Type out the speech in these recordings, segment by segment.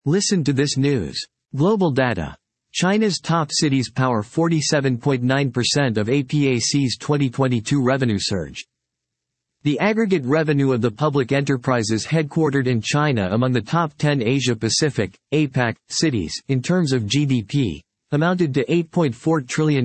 Listen to this news. Global data. China's top cities power 47.9% of APAC's 2022 revenue surge. The aggregate revenue of the public enterprises headquartered in China among the top 10 Asia-Pacific, APAC, cities, in terms of GDP, amounted to $8.4 trillion,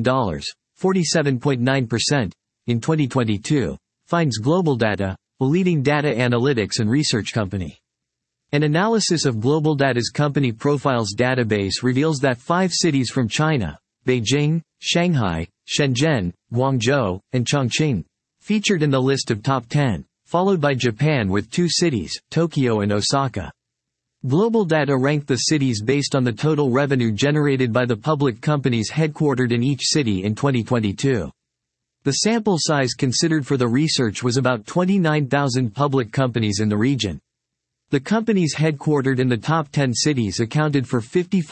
47.9%, in 2022, finds Global Data, a leading data analytics and research company. An analysis of Global Data's company profiles database reveals that 5 cities from China, Beijing, Shanghai, Shenzhen, Guangzhou, and Chongqing, featured in the list of top 10, followed by Japan with 2 cities, Tokyo and Osaka. Global Data ranked the cities based on the total revenue generated by the public companies headquartered in each city in 2022. The sample size considered for the research was about 29,000 public companies in the region. The companies headquartered in the top 10 cities accounted for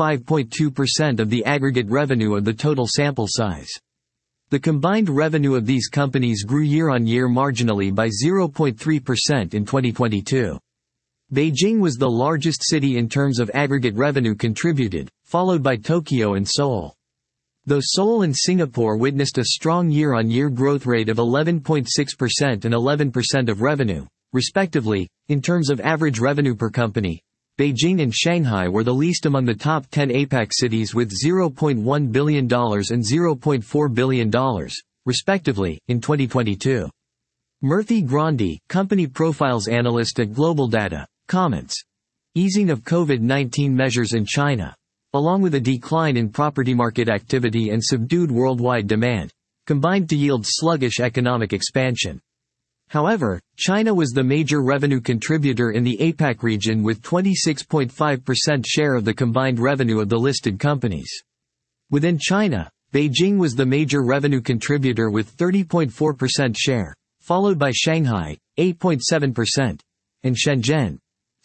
55.2% of the aggregate revenue of the total sample size. The combined revenue of these companies grew year-on-year marginally by 0.3% in 2022. Beijing was the largest city in terms of aggregate revenue contributed, followed by Tokyo and Seoul. Though Seoul and Singapore witnessed a strong year-on-year growth rate of 11.6% and 11% of revenue, respectively, in terms of average revenue per company, Beijing and Shanghai were the least among the top 10 APAC cities with $0.1 billion and $0.4 billion, respectively, in 2022. Murthy Grandi, company profiles analyst at Global Data, comments. Easing of COVID-19 measures in China, along with a decline in property market activity and subdued worldwide demand, combined to yield sluggish economic expansion. However, China was the major revenue contributor in the APAC region with 26.5% share of the combined revenue of the listed companies. Within China, Beijing was the major revenue contributor with 30.4% share, followed by Shanghai, 8.7%, and Shenzhen,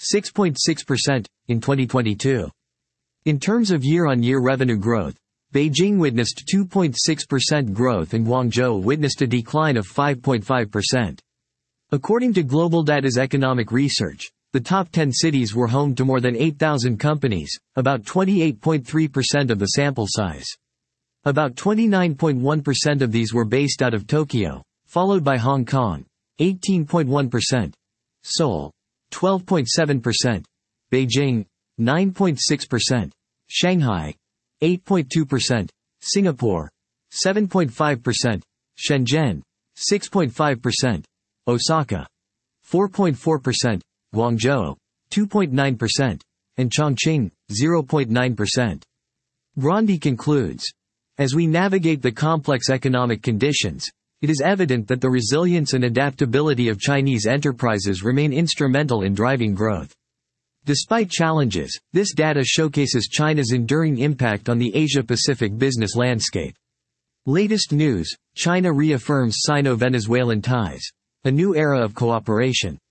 6.6%, in 2022. In terms of year-on-year revenue growth, Beijing witnessed 2.6% growth and Guangzhou witnessed a decline of 5.5%. According to Global Data's economic research, the top 10 cities were home to more than 8,000 companies, about 28.3% of the sample size. About 29.1% of these were based out of Tokyo, followed by Hong Kong, 18.1%, Seoul, 12.7%, Beijing, 9.6%, Shanghai, 8.2%, Singapore, 7.5%, Shenzhen, 6.5%, Osaka, 4.4%, Guangzhou, 2.9%, and Chongqing, 0.9%. Grandi concludes, as we navigate the complex economic conditions, it is evident that the resilience and adaptability of Chinese enterprises remain instrumental in driving growth. Despite challenges, this data showcases China's enduring impact on the Asia-Pacific business landscape. Latest news, China reaffirms Sino-Venezuelan ties. A new era of cooperation.